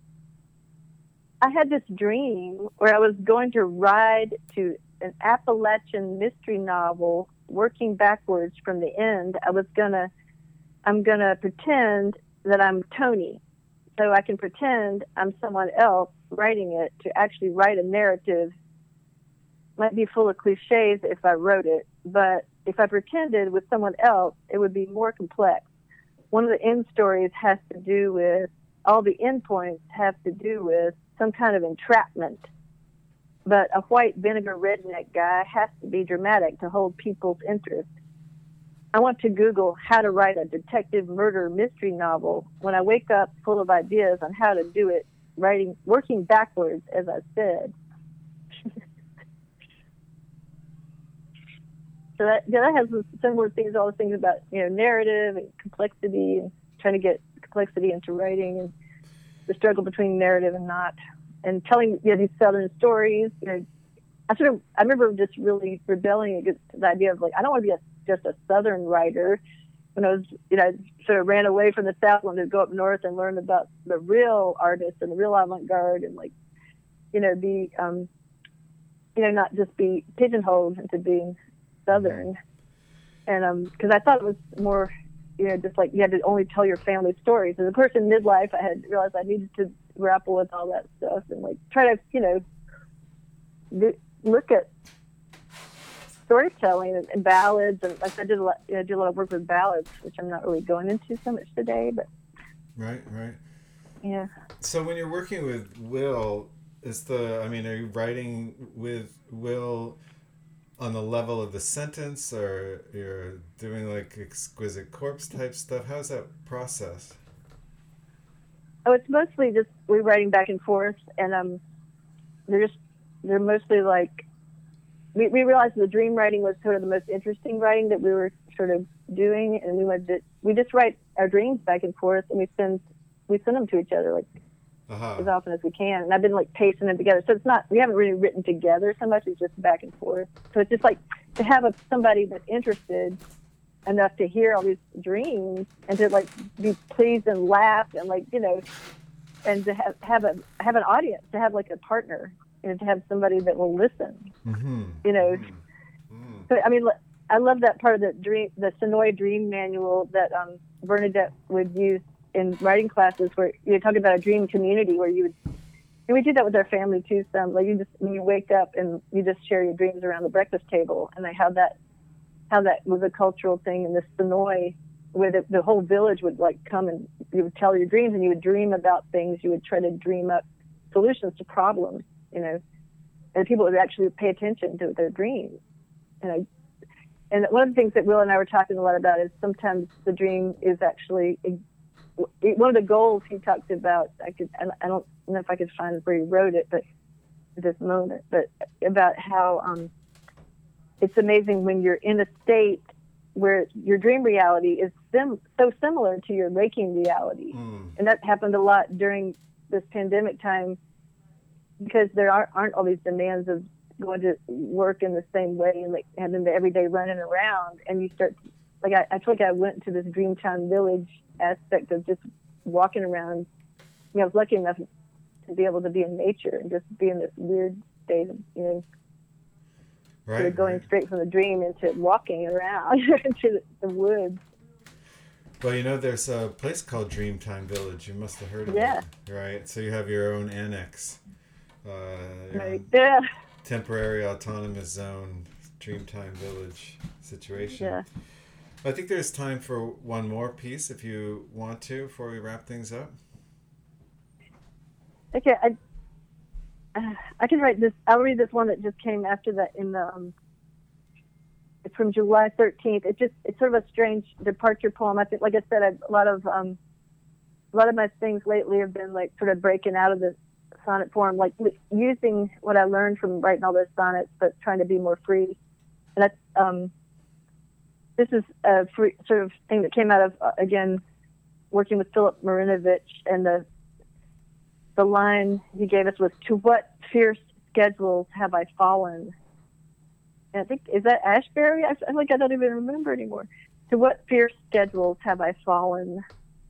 I had this dream where I was going to ride to an Appalachian mystery novel, working backwards from the end. I was gonna, I'm gonna pretend that I'm Tony, so I can pretend I'm someone else writing it to actually write a narrative. Might be full of cliches if I wrote it, but if I pretended with someone else, it would be more complex. One of the end stories has to do with, all the end points have to do with some kind of entrapment. But a white vinegar redneck guy has to be dramatic to hold people's interest. I want to Google how to write a detective murder mystery novel when I wake up full of ideas on how to do it, writing, working backwards, as I said. So that, yeah, that has similar things, all the things about, you know, narrative and complexity and trying to get complexity into writing and the struggle between narrative and not, and telling, you know, these Southern stories. You know, I sort of, I remember just really rebelling against the idea of like, I don't want to be a, just a Southern writer. When I was, you know, I sort of ran away from the South, wanted to go up north and learn about the real artists and the real avant-garde and like, you know, be, um, you know, not just be pigeonholed into being Southern. And um, because I thought it was more, you know, just like you had to only tell your family stories. As a person midlife, I had realized I needed to grapple with all that stuff and like try to, you know, do, look at storytelling and, and ballads. And like I did a lot, you know, do a lot of work with ballads, which I'm not really going into so much today. But right, right, yeah. So when you're working with Will, is the, I mean, are you writing with Will on the level of the sentence, or you're doing like Exquisite Corpse type stuff? How's that process? Oh, it's mostly just we writing back and forth, and um, they're just they're mostly like we we realized the dream writing was sort of the most interesting writing that we were sort of doing, and we wanted to, we just write our dreams back and forth, and we send we send them to each other like uh-huh. as often as we can. And I've been like pasting them together, so it's not we haven't really written together so much. It's just back and forth. So it's just like to have a, somebody that's interested enough to hear all these dreams and to like be pleased and laugh and like, you know, and to have have a have an audience, to have like a partner, and to have somebody that will listen. Mm-hmm. You know, mm-hmm. So I mean, I love that part of the dream, the Sonoy Dream Manual that um, Bernadette would use in writing classes, where you talk about a dream community where you would. And we do that with our family too. Some like you just when you wake up and you just share your dreams around the breakfast table, and like how that how that was a cultural thing in the Sonoy, where the, the whole village would like come and you would tell your dreams, and you would dream about things. You would try to dream up solutions to problems, you know, and people would actually pay attention to their dreams. And I, and one of the things that Will and I were talking a lot about is sometimes the dream is actually one of the goals he talked about. I could I don't know if I could find where he wrote it, but at this moment, but about how um, it's amazing when you're in a state where your dream reality is sim- so similar to your waking reality. Mm. And that happened a lot during this pandemic time, because there are, aren't all these demands of going to work in the same way and like having the everyday running around. And you start, like, I, I feel like I went to this Dreamtime Village aspect of just walking around. You know, I was lucky enough to be able to be in nature and just be in this weird state of, you know, right, sort of going right. straight from the dream into walking around into the woods. Well, you know, there's a place called Dreamtime Village. You must have heard of yeah. it, right? So you have your own annex, uh, your right. own yeah. temporary autonomous zone, Dreamtime Village situation. Yeah. I think there's time for one more piece if you want to before we wrap things up. Okay, I uh, I can write this. I'll read this one that just came after that in the. Um, it's from July thirteenth. It just it's sort of a strange departure poem. I think, like I said, I've, a lot of um, a lot of my things lately have been like sort of breaking out of the sonnet form, like using what I learned from writing all those sonnets, but trying to be more free. And that's um, this is a free, sort of thing that came out of uh, again working with Philip Marinovich, and the the line he gave us was, "To what fierce schedules have I fallen?" And I think, is that Ashbery? I feel like I don't even remember anymore. "To what fierce schedules have I fallen?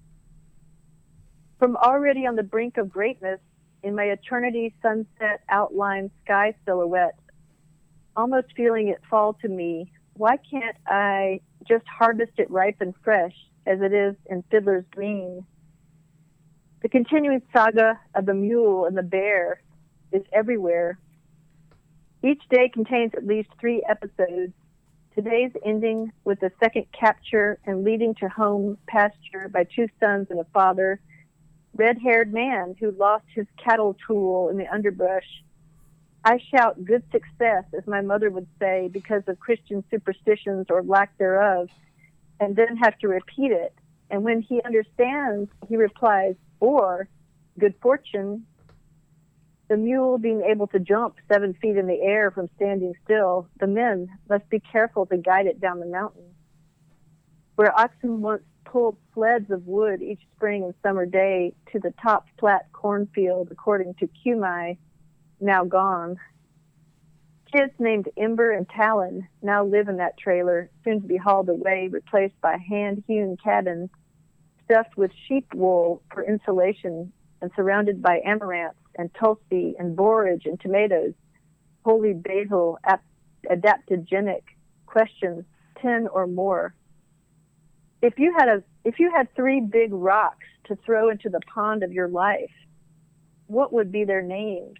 From already on the brink of greatness, in my eternity sunset outline sky silhouette, almost feeling it fall to me, why can't I just harvest it ripe and fresh, as it is in Fiddler's Green? The continuing saga of the mule and the bear is everywhere. Each day contains at least three episodes. Today's ending with the second capture and leading to home pasture by two sons and a father, red-haired man who lost his cattle tool in the underbrush. I shout good success, as my mother would say, because of Christian superstitions or lack thereof, and then have to repeat it. And when he understands, he replies, or good fortune. The mule being able to jump seven feet in the air from standing still, the men must be careful to guide it down the mountain. Where oxen once pulled sleds of wood each spring and summer day to the top flat cornfield, according to Cumai, now gone. Kids named Ember and Talon now live in that trailer, soon to be hauled away, replaced by hand-hewn cabins stuffed with sheep wool for insulation and surrounded by amaranth and tulsi and borage and tomatoes, holy basil, ap- adaptogenic questions, ten or more. If you had a if you had three big rocks to throw into the pond of your life, what would be their names?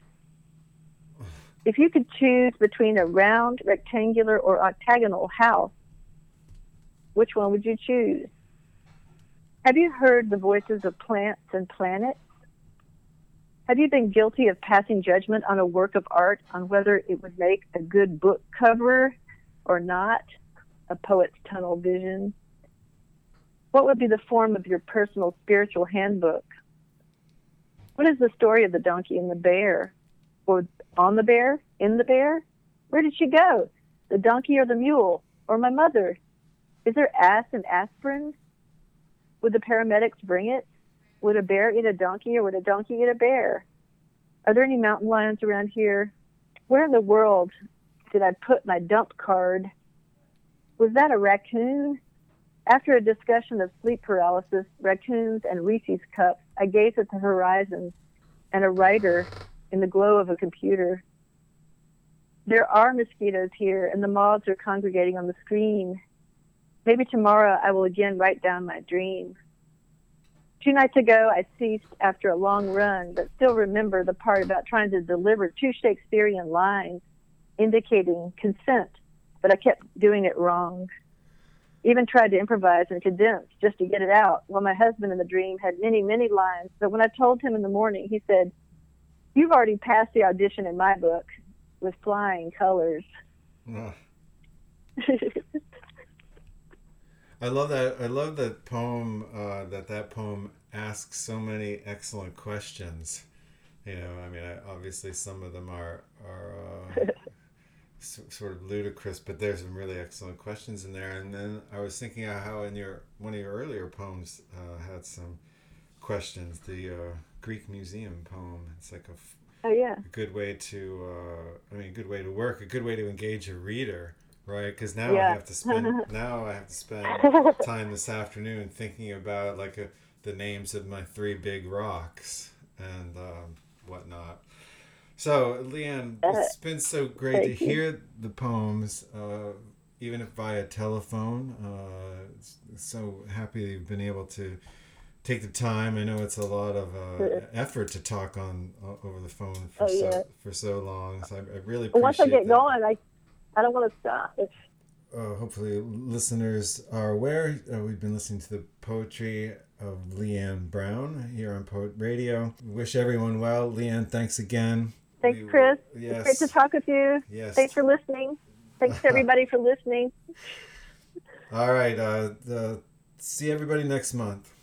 If you could choose between a round, rectangular, or octagonal house, which one would you choose? Have you heard the voices of plants and planets? Have you been guilty of passing judgment on a work of art on whether it would make a good book cover or not? A poet's tunnel vision. What would be the form of your personal spiritual handbook? What is the story of the donkey and the bear? Or on the bear? In the bear? Where did she go? The donkey or the mule? Or my mother? Is there ass and aspirin? Would the paramedics bring it? Would a bear eat a donkey or would a donkey eat a bear? Are there any mountain lions around here? Where in the world did I put my dump card? Was that a raccoon? After a discussion of sleep paralysis, raccoons, and Reese's cups, I gazed at the horizon and a writer in the glow of a computer. There are mosquitoes here, and the moths are congregating on the screen. Maybe tomorrow I will again write down my dream. Two nights ago, I ceased after a long run, but still remember the part about trying to deliver two Shakespearean lines indicating consent, but I kept doing it wrong. Even tried to improvise and condense just to get it out, while my husband in the dream had many, many lines. But when I told him in the morning, he said, "You've already passed the audition in my book with flying colors." Oh. I love that. I love that poem. Uh, that that poem asks so many excellent questions. You know, I mean, I, obviously some of them are are uh, s- sort of ludicrous, but there's some really excellent questions in there. And then I was thinking of how in your one of your earlier poems uh, had some questions. The uh, Greek Museum poem. It's like a, f- Oh, yeah. a good way to. Uh, I mean, a good way to work. A good way to engage a reader. Right, because now Yeah. I have to spend now I have to spend time this afternoon thinking about like a, the names of my three big rocks and um, whatnot. So, Leanne, it's been so great to hear the poems, uh, even if via telephone. Uh, it's, so happy you've been able to take the time. I know it's a lot of uh, effort to talk on uh, over the phone for Oh, yeah. so for so long. So I, I really appreciate Once I get that. going, I I don't want to stop. It's, Uh, hopefully listeners are aware. Uh, we've been listening to the poetry of Leanne Brown here on Poet Radio. Wish everyone well. Leanne, thanks again. thanks, We- Chris. Yes. It's great to talk with you. Yes. Thanks for listening. Thanks to everybody for listening. All right. Uh, the, see everybody next month.